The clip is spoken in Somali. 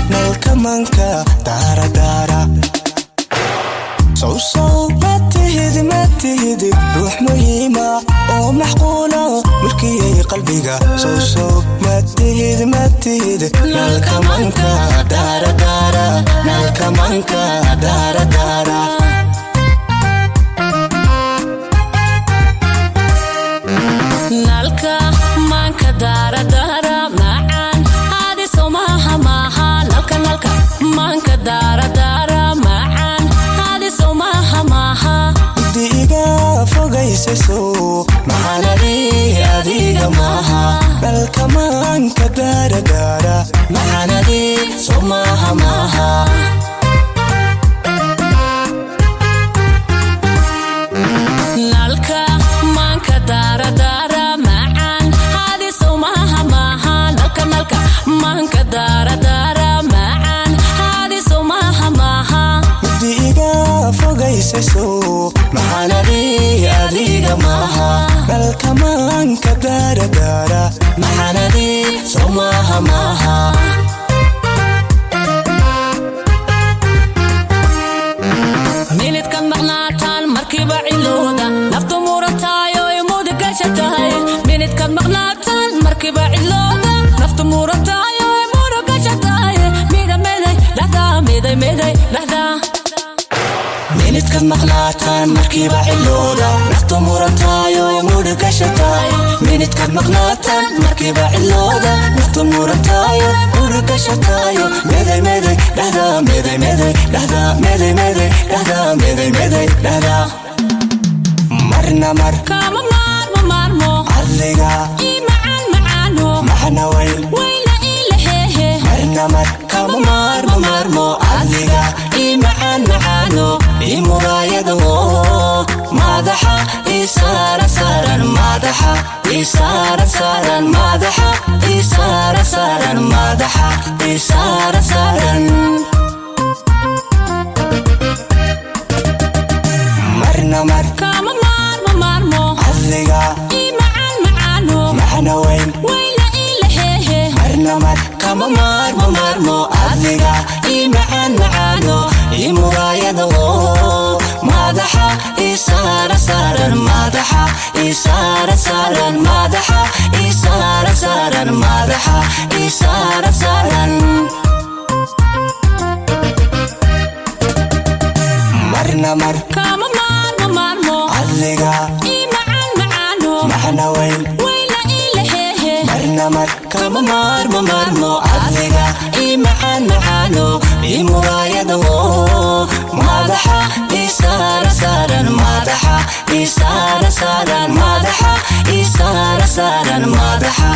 nalka manka daara daara صوصو متهد روح مهمة ومحقولة ملكي قلبي صوصو متهد نالك منكا دارا دارا نالك منكا دارا دارا نالك منكا دارا دارا معان هذه سماها ماها نالك منكا دارا دارا معان diga fogayso mahalari adiga maha dalka manka dara dara mahalari somaha maha nalka manka dara dara maan hadi somaha maha nalka manka dara dara maan hadi somaha maha diga fogayso mahalari adiga maha dalka manka dara dara mahalari somaha maha minid kan maqnaataan markiiba cilooda naftu murataayo imudi gashatahay minid kan maqnaataan markiiba cilooda naftu murataayo imudi gashatahay midameday dhahda minid kan maqnaataan markiiba cilooda naftu murataayo imudi gashatahay minid kan maqnaataan markiiba cilooda naftu murataayo imudi gashatahay meday dhahda dhahda meday dhahda marna mar kama marmo adiga macaano maxana wayl wayla ilahehe marna mar kama marmo adiga macaano imuraayada madaxa isaara saaran madaxa isaara saaran madaxa isaara saaran madaxa isaara saaran marna mar kama marmo adiga macaano maxana wayl wayla ilahehe marna mar kama marmo adiga macaano imuraayada madaxa isaara saaran madaxa isaara saaran madaxa isaara saaran madaxa isaara saaran marna mar kama marmo adiga macaano maxana wayl wayla ilahehe marna mar kama marmo adiga macaano imuraayada madaxa isaara saaran madaxa isaara saaran madaxa isaara saaran madaxa